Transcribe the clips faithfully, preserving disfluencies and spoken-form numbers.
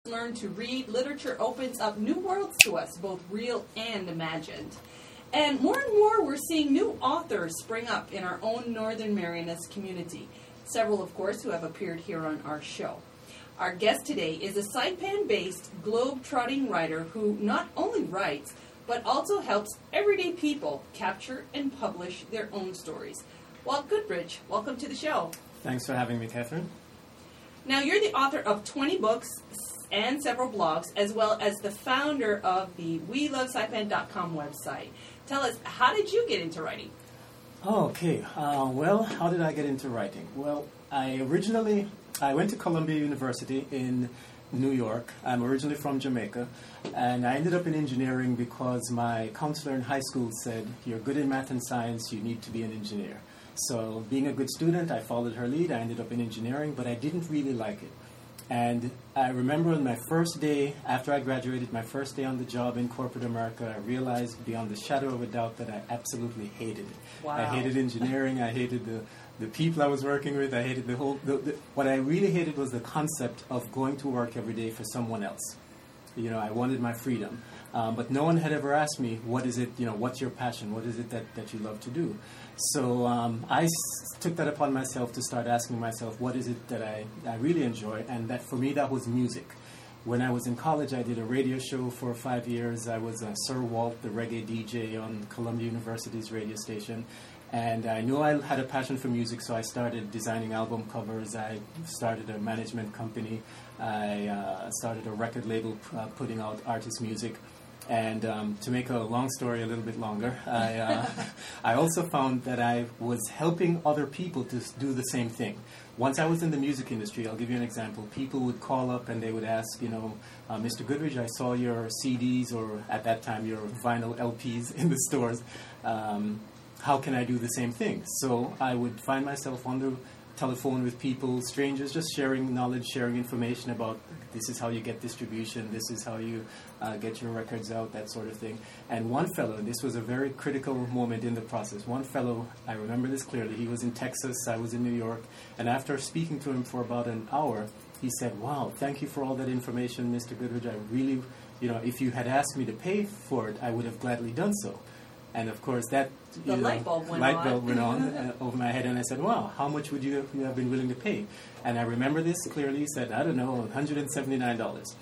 Learn to read, literature opens up new worlds to us, both real and imagined. And more and more, we're seeing new authors spring up in our own Northern Marianas community. Several, of course, who have appeared here on our show. Our guest today is a Saipan-based, globe-trotting writer who not only writes, but also helps everyday people capture and publish their own stories. Walt Goodrich, welcome to the show. Thanks for having me, Catherine. Now, you're the author of twenty books and several blogs, as well as the founder of the we love saipan dot com website. Tell us, how did you get into writing? Oh, okay. Uh, well, how did I get into writing? Well, I originally, I went to Columbia University in New York. I'm originally from Jamaica, and I ended up in engineering because my counselor in high school said, you're good in math and science, you need to be an engineer. So being a good student, I followed her lead. I ended up in engineering, but I didn't really like it. And I remember on my first day, after I graduated, my first day on the job in corporate America, I realized beyond the shadow of a doubt that I absolutely hated it. Wow. I hated engineering. I hated the, the people I was working with. I hated the whole... The, the, what I really hated was the concept of going to work every day for someone else. You know, I wanted my freedom. Um, but no one had ever asked me, what is it, you know, what's your passion? What is it that, that you love to do? So um, I s- took that upon myself to start asking myself, what is it that I, I really enjoy? And that for me, that was music. When I was in college, I did a radio show for five years. I was uh, Sir Walt, the reggae D J on Columbia University's radio station. And I knew I had a passion for music, so I started designing album covers. I started a management company. I uh, started a record label uh, putting out artist music. And um, to make a long story a little bit longer, I, uh, I also found that I was helping other people to do the same thing. Once I was in the music industry, I'll give you an example. People would call up and they would ask, you know, uh, Mister Goodrich, I saw your C Ds or at that time your vinyl L Ps in the stores. Um, how can I do the same thing? So I would find myself on the telephone with people, strangers, just sharing knowledge, sharing information about this is how you get distribution, this is how you uh, get your records out, that sort of thing. And one fellow, and this was a very critical moment in the process, one fellow, I remember this clearly, he was in Texas, I was in New York, and after speaking to him for about an hour, he said, wow, thank you for all that information, Mister Goodrich. I really, you know, if you had asked me to pay for it, I would have gladly done so. And of course, that the you know, light bulb went light on, bulb went on uh, over my head, and I said, "Wow, how much would you have, you have been willing to pay?" And I remember this clearly. He said, "I don't know, one hundred seventy-nine dollars."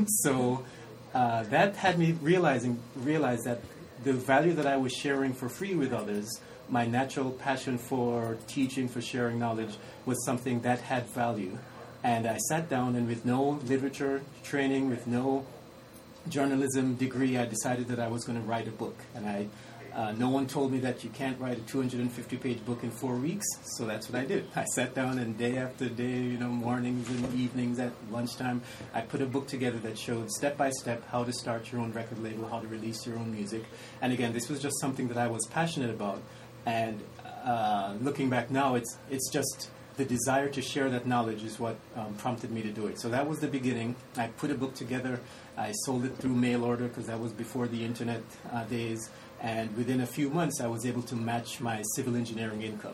So uh, that had me realizing realize that the value that I was sharing for free with others, my natural passion for teaching, for sharing knowledge, was something that had value. And I sat down, and with no literature training, with no journalism degree, I decided that I was going to write a book, and I. Uh, no one told me that you can't write a two hundred fifty page book in four weeks, so that's what I did. I sat down and day after day, you know, mornings and evenings at lunchtime, I put a book together that showed step by step how to start your own record label, how to release your own music. And again, this was just something that I was passionate about. And uh, looking back now, it's it's just the desire to share that knowledge is what um, prompted me to do it. So that was the beginning. I put a book together. I sold it through mail order because that was before the internet uh, days. And within a few months, I was able to match my civil engineering income.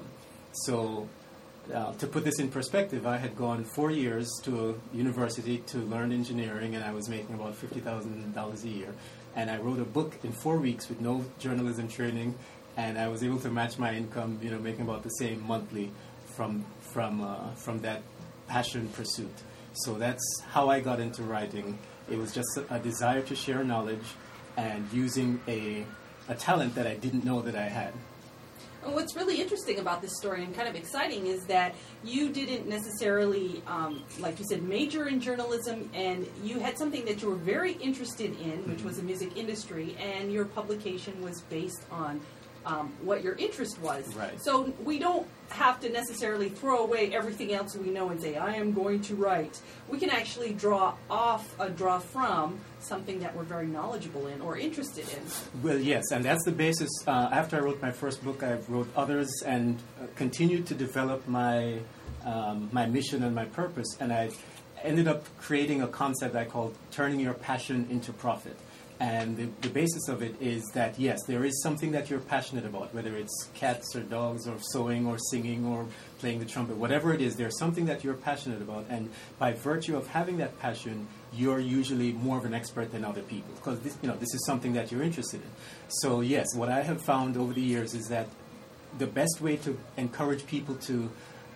So uh, to put this in perspective, I had gone four years to a university to learn engineering, and I was making about fifty thousand dollars a year. And I wrote a book in four weeks with no journalism training, and I was able to match my income, you know, making about the same monthly from, from, uh, from that passion pursuit. So that's how I got into writing. It was just a, a desire to share knowledge and using a a talent that I didn't know that I had. And what's really interesting about this story and kind of exciting is that you didn't necessarily, um, like you said, major in journalism, and you had something that you were very interested in, which Mm-hmm. was the music industry, and your publication was based on um, what your interest was. Right. So we don't have to necessarily throw away everything else we know and say, I am going to write. We can actually draw off, uh, draw from something that we're very knowledgeable in or interested in. Well, yes, and that's the basis. Uh, after I wrote my first book, I wrote others and uh, continued to develop my um, my mission and my purpose, and I ended up creating a concept I called turning your passion into profit. And the, the basis of it is that, yes, there is something that you're passionate about, whether it's cats or dogs or sewing or singing or playing the trumpet, whatever it is, there's something that you're passionate about. And by virtue of having that passion, you're usually more of an expert than other people because this, you know, this is something that you're interested in. So yes, what I have found over the years is that the best way to encourage people to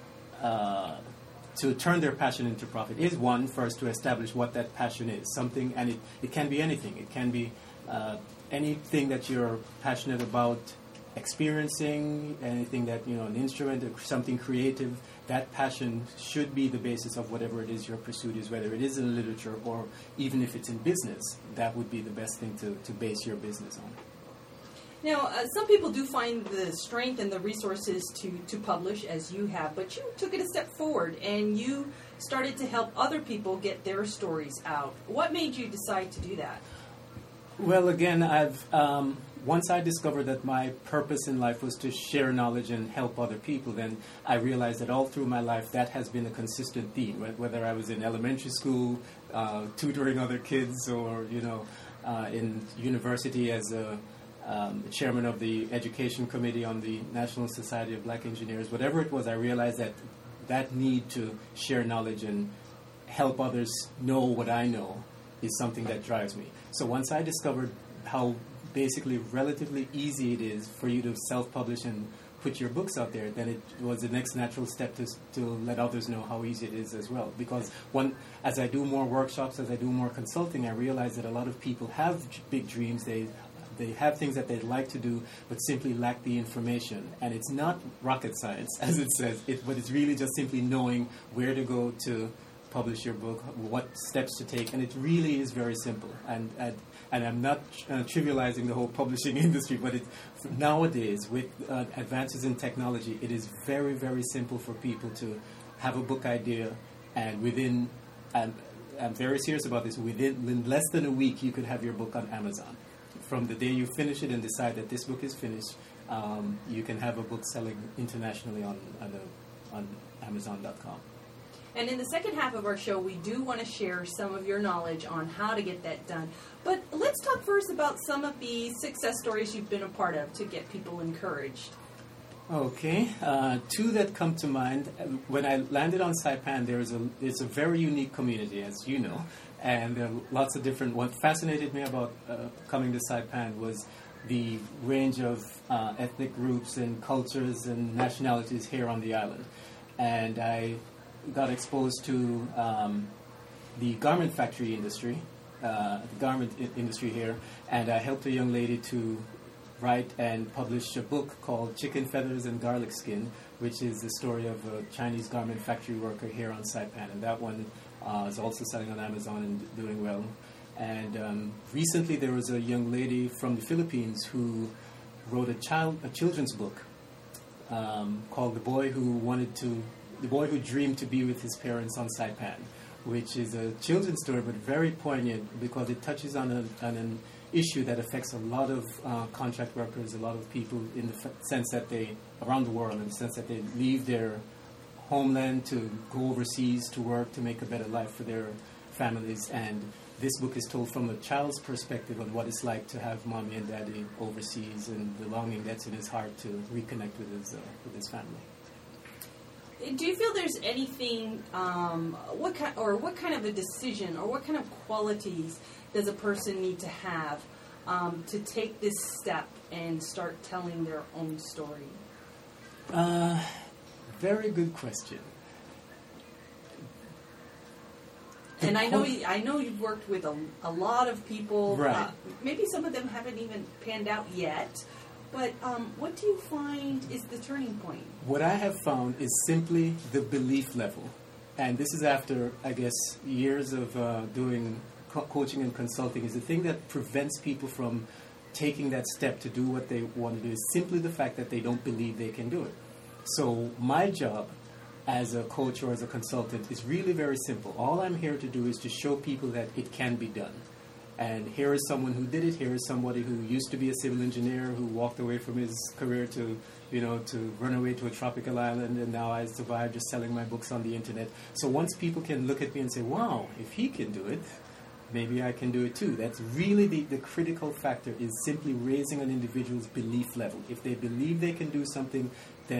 uh, to turn their passion into profit is, one, first to establish what that passion is. Something, and it, it can be anything. It can be uh, anything that you're passionate about experiencing, anything that, you know, an instrument or something creative. That passion should be the basis of whatever it is your pursuit is, whether it is in literature or even if it's in business. That would be the best thing to, to base your business on. Now, uh, some people do find the strength and the resources to, to publish, as you have, but you took it a step forward and you started to help other people get their stories out. What made you decide to do that? Well, again, I've um, once I discovered that my purpose in life was to share knowledge and help other people, then I realized that all through my life that has been a consistent theme, whether I was in elementary school, uh, tutoring other kids, or, you know, uh, in university as a Um, chairman of the education committee on the National Society of Black Engineers. Whatever it was, I realized that that need to share knowledge and help others know what I know is something that drives me. So once I discovered how basically relatively easy it is for you to self-publish and put your books out there, then it was the next natural step to to let others know how easy it is as well. Because one, as I do more workshops, as I do more consulting, I realize that a lot of people have big dreams. They They have things that they'd like to do, but simply lack the information. And it's not rocket science, as it says, it, but it's really just simply knowing where to go to publish your book, what steps to take. And it really is very simple. And and, and I'm not uh, trivializing the whole publishing industry, but it, nowadays, with uh, advances in technology, it is very, very simple for people to have a book idea, and within, and I'm very serious about this, within in less than a week, you could have your book on Amazon. From the day you finish it and decide that this book is finished, um, you can have a book selling internationally on on, a, on Amazon dot com. And in the second half of our show, we do want to share some of your knowledge on how to get that done. But let's talk first about some of the success stories you've been a part of to get people encouraged. Okay, uh, two that come to mind. When I landed on Saipan, there's a it's a very unique community, as you know. And there are lots of different. What fascinated me about uh, coming to Saipan was the range of uh, ethnic groups and cultures and nationalities here on the island. And I got exposed to um, the garment factory industry, uh, the garment I- industry here, and I helped a young lady to write and publish a book called Chicken Feathers and Garlic Skin, which is the story of a Chinese garment factory worker here on Saipan. And that one Uh, is also selling on Amazon and doing well. And um, recently there was a young lady from the Philippines who wrote a child a children's book um, called The Boy Who Wanted to The Boy Who Dreamed to Be with His Parents on Saipan, which is a children's story but very poignant because it touches on, a, on an issue that affects a lot of uh, contract workers, a lot of people in the f- sense that they around the world, in the sense that they leave their homeland to go overseas to work to make a better life for their families. And this book is told from a child's perspective on what it's like to have mommy and daddy overseas and the longing that's in his heart to reconnect with his uh, with his family. Do you feel there's anything, um, what kind, or what kind of a decision, or what kind of qualities does a person need to have um, to take this step and start telling their own story? Uh, Very good question. The and I know point, you, I know you've worked with a, a lot of people. Right. Uh, maybe some of them haven't even panned out yet. But um, what do you find is the turning point? What I have found is simply the belief level. And this is after, I guess, years of uh, doing co- coaching and consulting, is the thing that prevents people from taking that step to do what they want to do is simply the fact that they don't believe they can do it. So my job as a coach or as a consultant is really very simple. All I'm here to do is to show people that it can be done. And here is someone who did it. Here is somebody who used to be a civil engineer who walked away from his career to, you know, to run away to a tropical island, and now I survived just selling my books on the internet. So once people can look at me and say, wow, if he can do it, maybe I can do it too. That's really the, the critical factor, is simply raising an individual's belief level. If they believe they can do something, then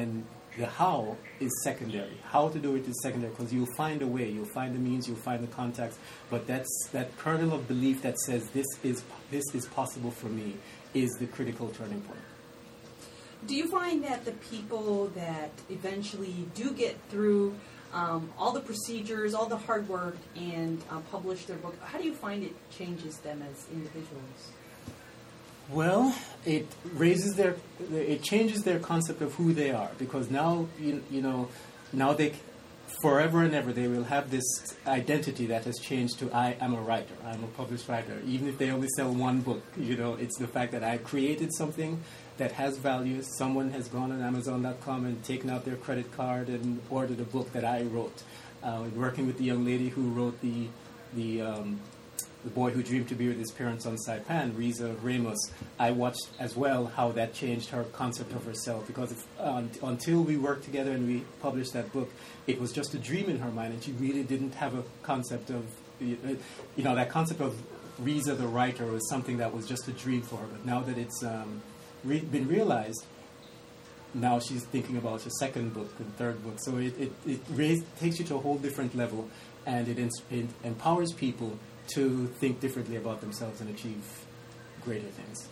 the how is secondary. How to do it is secondary because you'll find a way, you'll find the means, you'll find the contacts. But that's that kernel of belief that says this is this is possible for me is the critical turning point. Do you find that the people that eventually do get through um, all the procedures, all the hard work, and uh, publish their book, how do you find it changes them as individuals? Well, it raises their, it changes their concept of who they are because now you, you know, now they, forever and ever they will have this identity that has changed to I am a writer, I'm a published writer. Even if they only sell one book, you know, it's the fact that I created something that has value. Someone has gone on Amazon dot com and taken out their credit card and ordered a book that I wrote. Uh, working with the young lady who wrote the the um, The Boy Who Dreamed to Be with His Parents on Saipan, Riza Ramos, I watched as well how that changed her concept of herself because if, uh, until we worked together and we published that book, it was just a dream in her mind and she really didn't have a concept of, you know, that concept of Riza the writer was something that was just a dream for her. But now that it's um, re- been realized, now she's thinking about her second book and third book. So it, it, it raised, takes you to a whole different level and it, ins- it empowers people to think differently about themselves and achieve greater things.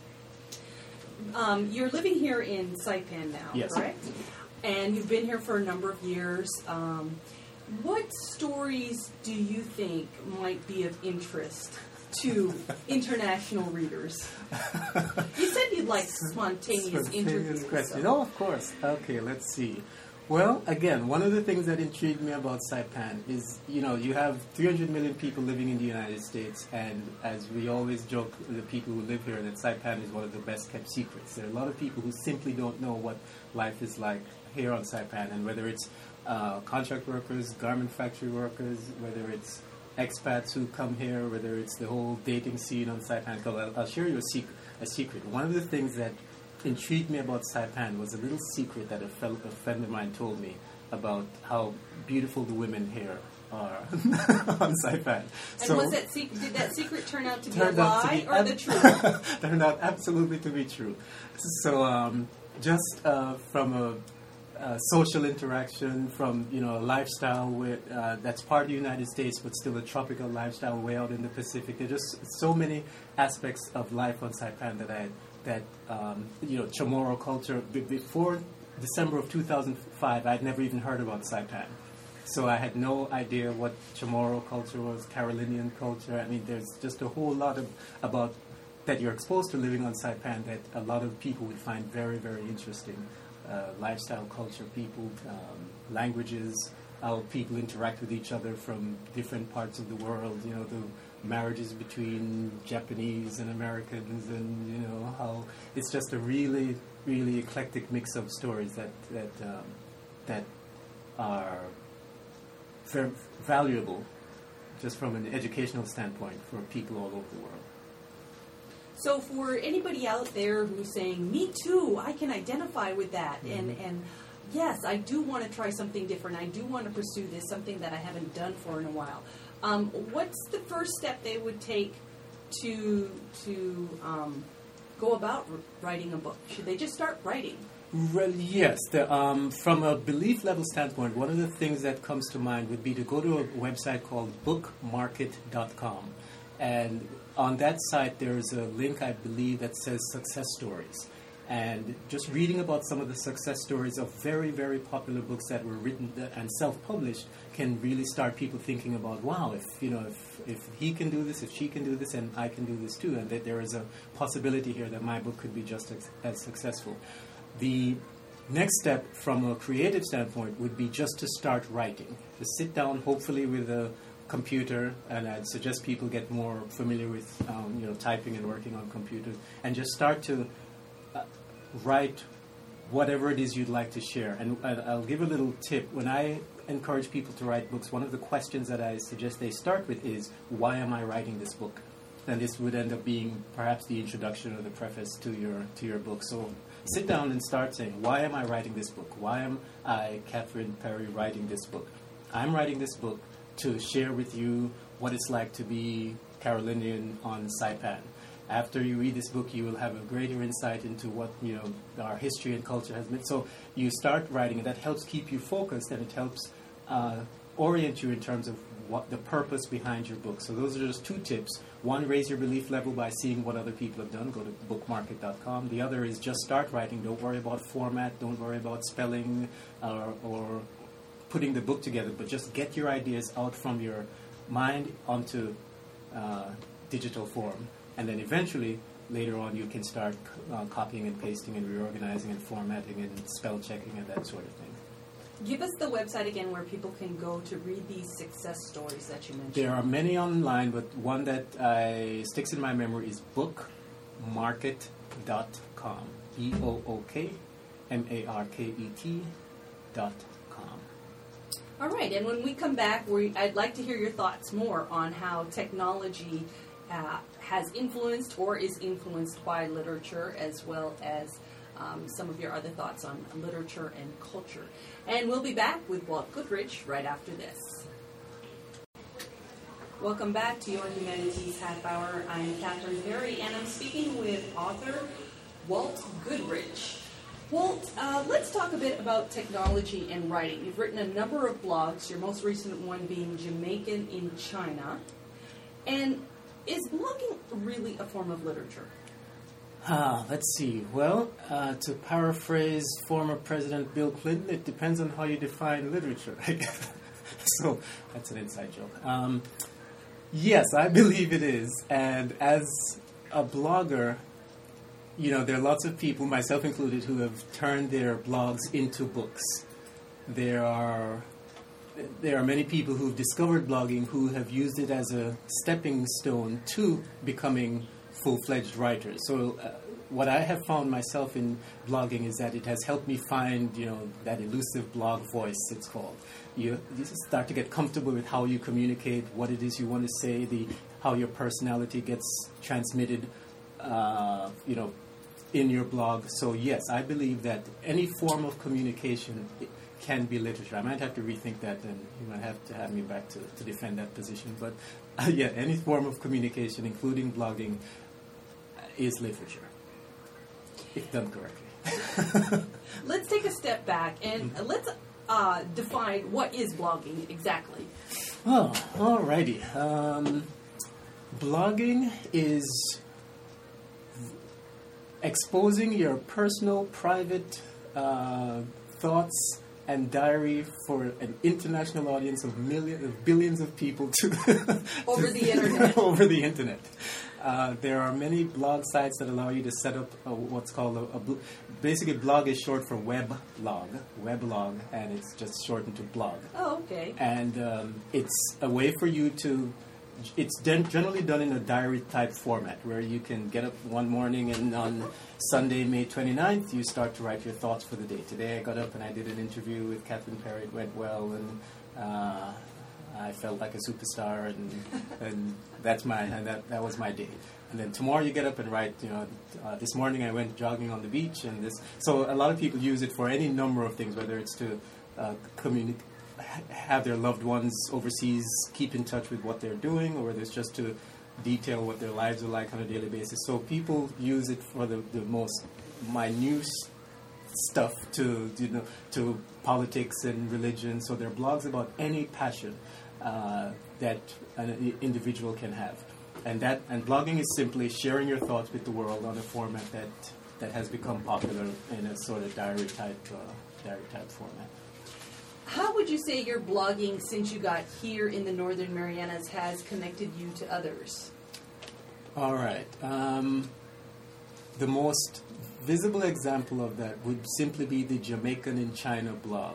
Um, you're living here in Saipan now, yes. correct? And you've been here for a number of years. Um, what stories do you think might be of interest to international readers? You said you'd like spontaneous, spontaneous interviews. question. So. Oh, of course. Okay, let's see. Well, again, one of the things that intrigued me about Saipan is, you know, you have three hundred million people living in the United States, and as we always joke, the people who live here, that Saipan is one of the best kept secrets. There are a lot of people who simply don't know what life is like here on Saipan, and whether it's uh, contract workers, garment factory workers, whether it's expats who come here, whether it's the whole dating scene on Saipan. I'll, I'll share you a, sec- a secret. One of the things that intrigued me about Saipan was a little secret that a, fel- a friend of mine told me about how beautiful the women here are on Saipan. And so was that se- did that secret turn out to be a turned out to lie be or ab- the truth? Turned out absolutely to be true. So um, just uh, from a Uh, social interaction, from you know a lifestyle with, uh, that's part of the United States but still a tropical lifestyle way out in the Pacific. There are just so many aspects of life on Saipan that I that um, you know Chamorro culture. B- before December of two thousand five, I'd never even heard about Saipan, so I had no idea what Chamorro culture was, Carolinian culture. I mean, there's just a whole lot of about that you're exposed to living on Saipan that a lot of people would find very very interesting. Uh, lifestyle, culture, people, um, languages, how people interact with each other from different parts of the world, you know, the marriages between Japanese and Americans, and, you know, how it's just a really, really eclectic mix of stories that, that, um, that are very valuable just from an educational standpoint for people all over the world. So for anybody out there who's saying, me too, I can identify with that, mm-hmm. and, and yes, I do want to try something different, I do want to pursue this, something that I haven't done for in a while, um, what's the first step they would take to, to um, go about writing a book? Should they just start writing? Well, yes. The, um, from a belief level standpoint, one of the things that comes to mind would be to go to a website called book market dot com. And on that site, there's a link, I believe, that says success stories. And just reading about some of the success stories of very, very popular books that were written and self-published can really start people thinking about, wow, if you know, if, if he can do this, if she can do this, and I can do this too, and that there is a possibility here that my book could be just as, as successful. The next step from a creative standpoint would be just to start writing. To sit down, hopefully with a computer, and I'd suggest people get more familiar with um, you know typing and working on computers, and just start to uh, write whatever it is you'd like to share. And uh, I'll give a little tip. When I encourage people to write books, one of the questions that I suggest they start with is, why am I writing this book? And this would end up being perhaps the introduction or the preface to your to your book. So sit down and start saying, why am I writing this book? Why am I, Catherine Perry, writing this book? I'm writing this book to share with you what it's like to be Carolinian on Saipan. after you read this book, you will have a greater insight into what, you know, our history and culture has been. So you start writing, and that helps keep you focused, and it helps uh, orient you in terms of what the purpose behind your book. So those are just two tips. One, raise your belief level by seeing what other people have done. Go to book market dot com. The other is just start writing. Don't worry about format. Don't worry about spelling uh, or putting the book together, but just get your ideas out from your mind onto uh, digital form. And then eventually, later on, you can start uh, copying and pasting and reorganizing and formatting and spell checking and that sort of thing. Give us the website again where people can go to read these success stories that you mentioned. There are many online, but one that I, sticks in my memory is book market dot com. B O O K M A R K E T dot com. All right, and when we come back, we, I'd like to hear your thoughts more on how technology uh, has influenced or is influenced by literature, as well as um, some of your other thoughts on literature and culture. And we'll be back with Walt Goodrich right after this. Welcome back to Your Humanities Half Hour. I'm Catherine Perry, and I'm speaking with author Walt Goodrich. Walt, uh, let's talk a bit about technology and writing. You've written a number of blogs, your most recent one being Jamaican in China. And is blogging really a form of literature? Ah, let's see. Well, uh, to paraphrase former President Bill Clinton, it depends on how you define literature. So that's an inside joke. Um, yes, I believe it is. And as a blogger, you know, there are lots of people, myself included, who have turned their blogs into books. There are there are many people who've discovered blogging who have used it as a stepping stone to becoming full-fledged writers. So uh, what I have found myself in blogging is that it has helped me find, you know, that elusive blog voice, it's called. You, you start to get comfortable with how you communicate, what it is you want to say, the how your personality gets transmitted, uh, you know, in your blog. So yes, I believe that any form of communication can be literature. I might have to rethink that, and you might have to have me back to, to defend that position. But uh, yeah, any form of communication, including blogging, is literature, if done correctly. Let's take a step back and let's uh, define what is blogging exactly. Oh, alrighty. Um, blogging is exposing your personal, private uh, thoughts and diary for an international audience of millions, of billions of people to over to, the internet. over the internet. Uh, there are many blog sites that allow you to set up a, what's called a, a bl- basically blog is short for weblog, weblog, and it's just shortened to blog. Oh, okay. And um, it's a way for you to. It's gen- generally done in a diary-type format where you can get up one morning and on Sunday, May twenty-ninth, you start to write your thoughts for the day. Today I got up and I did an interview with Catherine Perry. It went well, and uh, I felt like a superstar, and and that's my and that, that was my day. And then tomorrow you get up and write, you know, uh, this morning I went jogging on the beach, and this. So a lot of people use it for any number of things, whether it's to uh, communicate. Have their loved ones overseas keep in touch with what they're doing, or whether it's just to detail what their lives are like on a daily basis. So people use it for the, the most minute stuff, to you know to politics and religion. So they're blogs about any passion uh, that an individual can have, and that and blogging is simply sharing your thoughts with the world on a format that that has become popular in a sort of diary type uh, diary type format. How would you say your blogging, since you got here in the Northern Marianas, has connected you to others? All right. Um, the most visible example of that would simply be the Jamaican in China blog.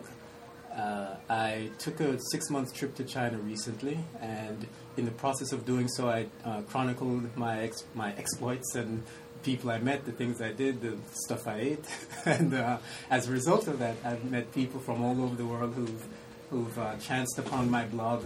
Uh, I took a six-month trip to China recently, and in the process of doing so, I uh, chronicled my ex- my exploits and people I met, the things I did, the stuff I ate, and uh, as a result of that, I've met people from all over the world who've who've uh, chanced upon my blog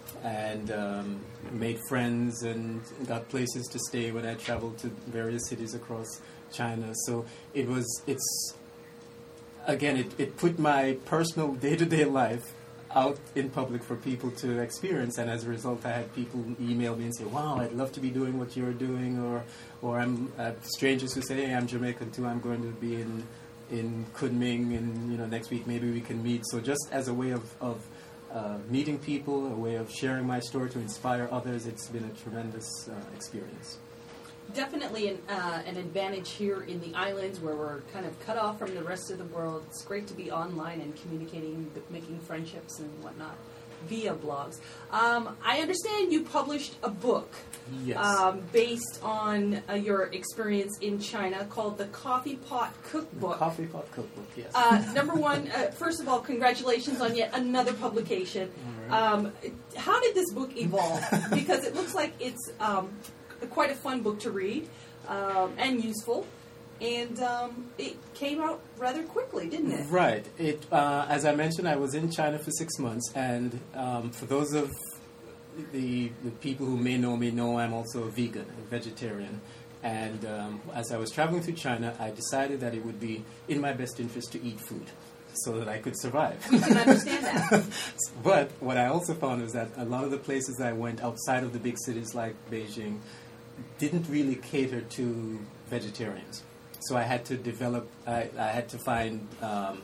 and um, made friends and got places to stay when I traveled to various cities across China. So it was it's again it, it put my personal day-to-day life out in public for people to experience, and as a result, I had people email me and say, "Wow, I'd love to be doing what you're doing," or, or I'm uh, strangers who say, "Hey, I'm Jamaican too. I'm going to be in in Kunming, and you know, next week maybe we can meet." So just as a way of of uh, meeting people, a way of sharing my story to inspire others, it's been a tremendous uh, experience. Definitely an, uh, an advantage here in the islands where we're kind of cut off from the rest of the world. It's great to be online and communicating, making friendships and whatnot via blogs. Um, I understand you published a book Yes. um, based on uh, your experience in China called the Coffee Pot Cookbook. Coffee Pot Cookbook, yes. Uh, number one, uh, first of all, congratulations on yet another publication. All right. Um, how did this book evolve? Because it looks like it's um, quite a fun book to read um, and useful, and um, it came out rather quickly, didn't it? Right. It, uh, as I mentioned, I was in China for six months, and um, for those of the, the people who may know me know I'm also a vegan, a vegetarian. And um, as I was traveling through China, I decided that it would be in my best interest to eat food so that I could survive. We can understand that. But what I also found was that a lot of the places I went outside of the big cities like Beijing didn't really cater to vegetarians. So I had to develop, I, I had to find um,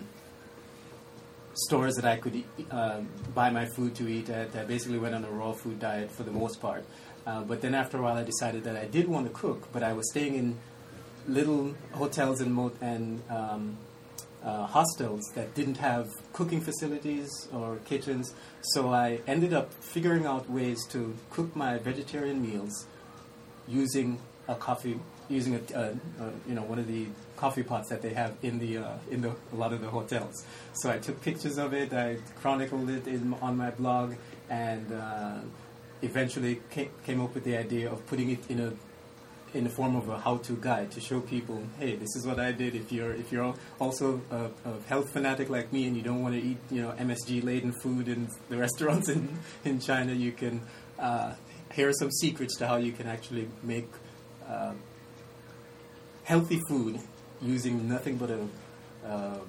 stores that I could eat, uh, buy my food to eat at. I basically went on a raw food diet for the most part. Uh, but then after a while I decided that I did want to cook, but I was staying in little hotels and, mo- and um, uh, hostels that didn't have cooking facilities or kitchens. So I ended up figuring out ways to cook my vegetarian meals using a coffee, using a, uh, uh, you know, one of the coffee pots that they have in the uh, in the a lot of the hotels. So I took pictures of it, I chronicled it in, on my blog, and uh, eventually came, came up with the idea of putting it in a in the form of a how-to guide to show people, hey, this is what I did. If you're if you're also a, a health fanatic like me and you don't want to eat, you know, M S G laden food in the restaurants in in China, you can. Uh, here are some secrets to how you can actually make uh, healthy food using nothing but a um,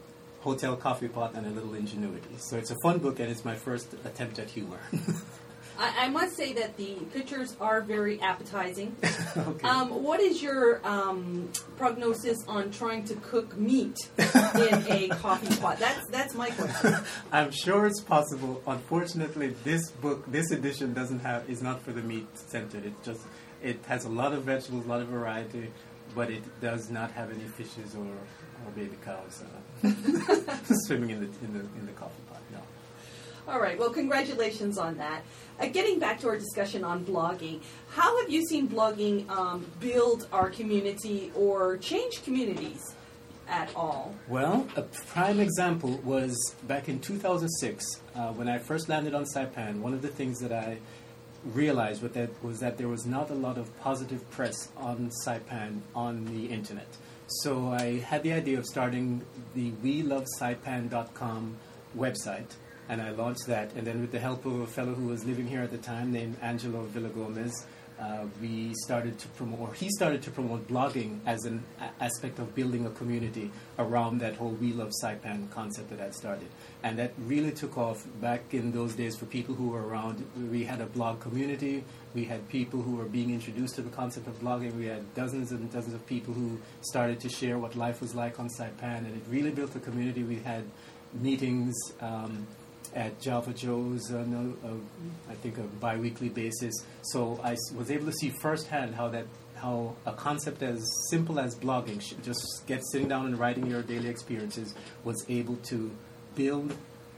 hotel coffee pot and a little ingenuity. So it's a fun book, and it's my first attempt at humor. I, I must say that the pictures are very appetizing. Okay. Um, what is your um, prognosis on trying to cook meat in a coffee pot? That's that's my question. I'm sure it's possible. Unfortunately, this book, this edition doesn't have is not for the meat centered. It just it has a lot of vegetables, a lot of variety, but it does not have any fishes or, or baby cows uh, swimming in the in the in the coffee pot. No. All right. Well, congratulations on that. Uh, getting back to our discussion on blogging, how have you seen blogging um, build our community or change communities at all? Well, a prime example was back in two thousand six uh, when I first landed on Saipan. One of the things that I realized was that, was that there was not a lot of positive press on Saipan on the internet. So I had the idea of starting the we love saipan dot com website. And I launched that, and then with the help of a fellow who was living here at the time named Angelo Villagomez, uh, we started to promote, or he started to promote blogging as an a- aspect of building a community around that whole We Love Saipan concept that I'd started. And that really took off back in those days for people who were around. We had a blog community. We had people who were being introduced to the concept of blogging. We had dozens and dozens of people who started to share what life was like on Saipan, and it really built a community. We had meetings um, at Java Joe's, uh, no, uh, I think, a bi-weekly basis. So I s- was able to see firsthand how that, how a concept as simple as blogging, sh- just get sitting down and writing your daily experiences, was able to build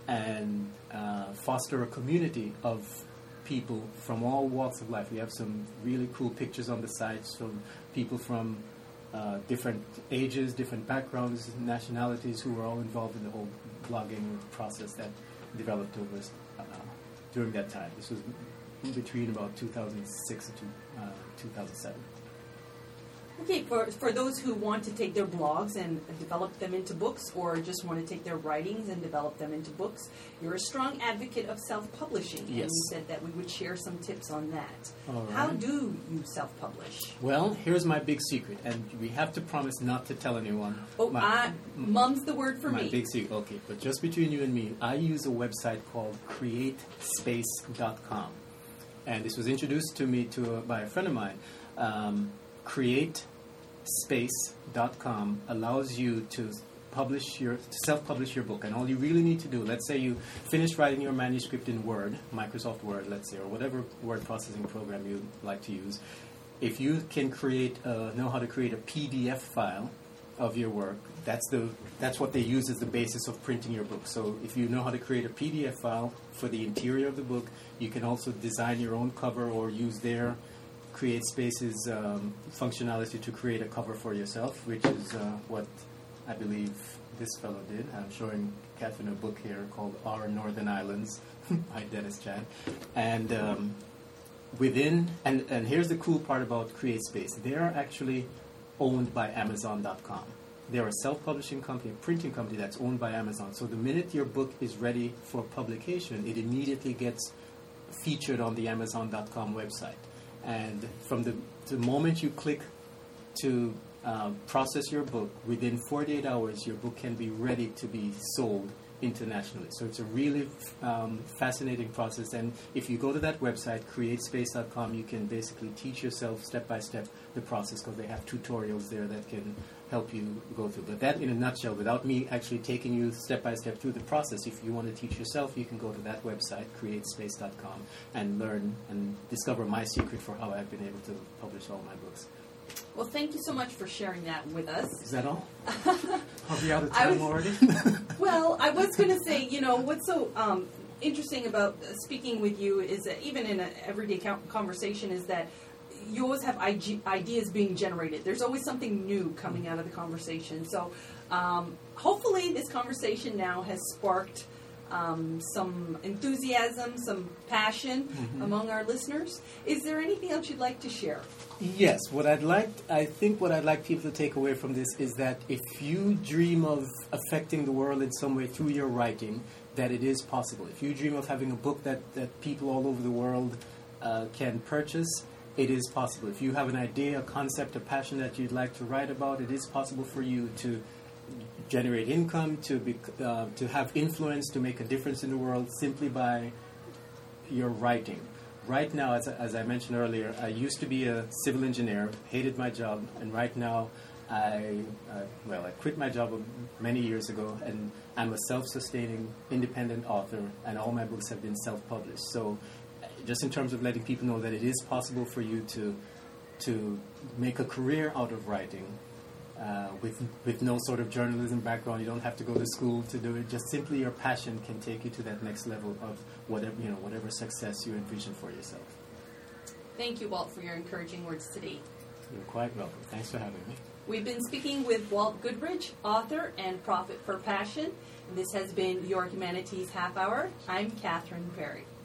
and uh, foster a community of people from all walks of life. We have some really cool pictures on the sites from people from uh, different ages, different backgrounds, nationalities, who were all involved in the whole blogging process that developed over uh, during that time. This was between about two thousand six and two, uh, two thousand seven. Okay, for, for those who want to take their blogs and develop them into books, or just want to take their writings and develop them into books, you're a strong advocate of self-publishing. Yes. And you said that we would share some tips on that. All right. How do you self-publish? Well, here's my big secret, and we have to promise not to tell anyone. Oh, my, I, mum's the word for my me. big secret. Okay, but just between you and me, I use a website called create space dot com. And this was introduced to me to, by a friend of mine. Um, create space dot com allows you to publish your to self-publish your book, and all you really need to do, let's say you finish writing your manuscript in Word, Microsoft Word, let's say, or whatever word processing program you like to use. If you can create, uh, know how to create a P D F file of your work, that's the that's what they use as the basis of printing your book. So if you know how to create a P D F file for the interior of the book, you can also design your own cover or use their Create Space's um, functionality to create a cover for yourself, which is uh, what I believe this fellow did. I'm showing Catherine a book here called Our Northern Islands by Dennis Chan. And um, within, and, and here's the cool part about Create Space. They are actually owned by Amazon dot com. They're a self-publishing company, a printing company that's owned by Amazon. So the minute your book is ready for publication, it immediately gets featured on the Amazon dot com website. And from the, the moment you click to uh, process your book, within forty-eight hours, your book can be ready to be sold internationally. So it's a really um, fascinating process. And if you go to that website, create space dot com, you can basically teach yourself step by step the process, because they have tutorials there that can help you go through. But that in a nutshell, without me actually taking you step by step through the process, if you want to teach yourself, you can go to that website, create space dot com, and learn and discover my secret for how I've been able to publish all my books. Well, thank you so much for sharing that with us. Is that all? Are we out of I time was- already? Well, I was going to say, you know, what's so um, interesting about uh, speaking with you is that even in an everyday co- conversation is that you always have I G- ideas being generated. There's always something new coming out of the conversation. So um, hopefully this conversation now has sparked um, some enthusiasm, some passion Mm-hmm. among our listeners. Is there anything else you'd like to share? Yes, what I'd like, I think what I'd like people to take away from this is that if you dream of affecting the world in some way through your writing, that it is possible. If you dream of having a book that, that people all over the world uh, can purchase, it is possible. If you have an idea, a concept, a passion that you'd like to write about, it is possible for you to generate income, to be, uh, to have influence, to make a difference in the world simply by your writing. Right now, as, as I mentioned earlier, I used to be a civil engineer, hated my job, and right now, I uh, well, I quit my job many years ago, and I'm a self-sustaining, independent author, and all my books have been self-published. So, just in terms of letting people know that it is possible for you to to make a career out of writing, uh, with with no sort of journalism background. You don't have to go to school to do it. Just simply your passion can take you to that next level of whatever you know, whatever success you envision for yourself. Thank you, Walt, for your encouraging words today. You're quite welcome. Thanks for having me. We've been speaking with Walt Goodrich, author and prophet for passion. And this has been Your Humanities Half Hour. I'm Catherine Perry.